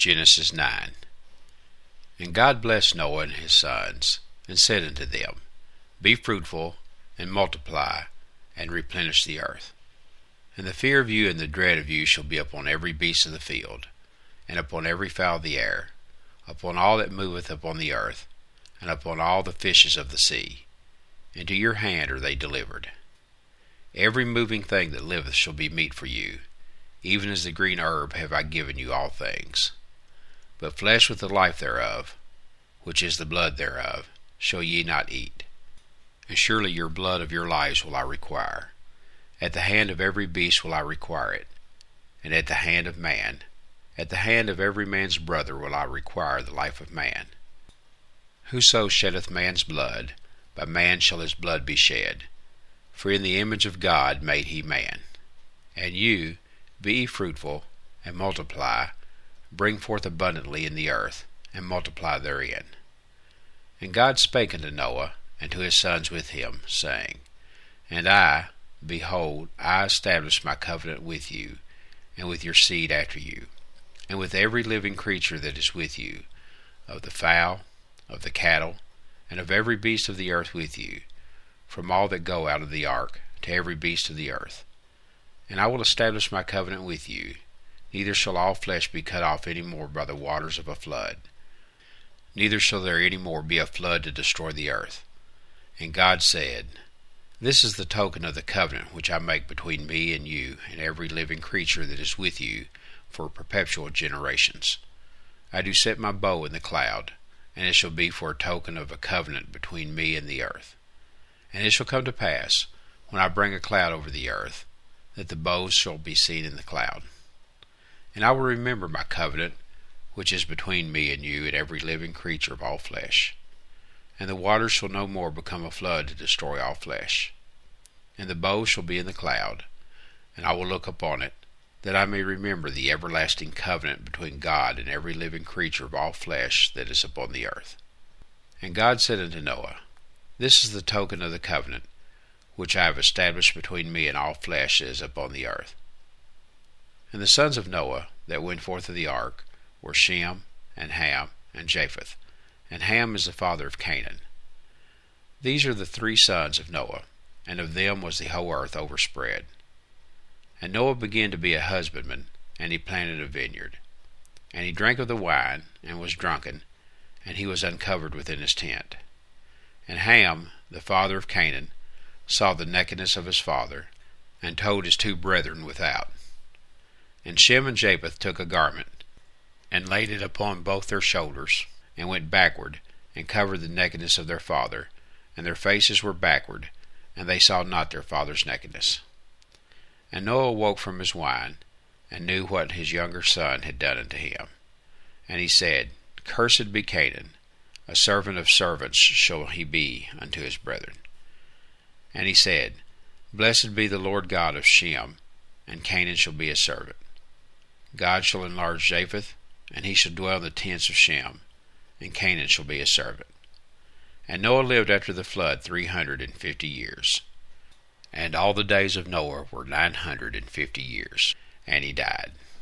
Genesis 9. And God blessed Noah and his sons, and said unto them, Be fruitful, and multiply, and replenish the earth. And the fear of you and the dread of you shall be upon every beast of the field, and upon every fowl of the air, upon all that moveth upon the earth, and upon all the fishes of the sea. Into your hand are they delivered. Every moving thing that liveth shall be meat for you, even as the green herb have I given you all things. But flesh with the life thereof, which is the blood thereof, shall ye not eat. And surely your blood of your lives will I require. At the hand of every beast will I require it, and at the hand of man, at the hand of every man's brother will I require the life of man. Whoso sheddeth man's blood, by man shall his blood be shed. For in the image of God made he man. And you, be ye fruitful, and multiply, bring forth abundantly in the earth, and multiply therein. And God spake unto Noah, and to his sons with him, saying, And I, behold, I establish my covenant with you, and with your seed after you, and with every living creature that is with you, of the fowl, of the cattle, and of every beast of the earth with you, from all that go out of the ark, to every beast of the earth. And I will establish my covenant with you, neither shall all flesh be cut off any more by the waters of a flood, neither shall there any more be a flood to destroy the earth. And God said, This is the token of the covenant which I make between me and you and every living creature that is with you for perpetual generations. I do set my bow in the cloud, and it shall be for a token of a covenant between me and the earth. And it shall come to pass, when I bring a cloud over the earth, that the bow shall be seen in the cloud. And I will remember my covenant, which is between me and you and every living creature of all flesh. And the waters shall no more become a flood to destroy all flesh. And the bow shall be in the cloud, and I will look upon it, that I may remember the everlasting covenant between God and every living creature of all flesh that is upon the earth. And God said unto Noah, This is the token of the covenant, which I have established between me and all flesh that is upon the earth. And the sons of Noah that went forth of the ark were Shem, and Ham, and Japheth. And Ham is the father of Canaan. These are the three sons of Noah, and of them was the whole earth overspread. And Noah began to be a husbandman, and he planted a vineyard. And he drank of the wine, and was drunken, and he was uncovered within his tent. And Ham, the father of Canaan, saw the nakedness of his father, and told his two brethren without. And Shem and Japheth took a garment, and laid it upon both their shoulders, and went backward, and covered the nakedness of their father, and their faces were backward, and they saw not their father's nakedness. And Noah awoke from his wine, and knew what his younger son had done unto him. And he said, Cursed be Canaan, a servant of servants shall he be unto his brethren. And he said, Blessed be the Lord God of Shem, and Canaan shall be his servant. God shall enlarge Japheth, and he shall dwell in the tents of Shem, and Canaan shall be his servant. And Noah lived after the flood 350 years. And all the days of Noah were 950 years, and he died.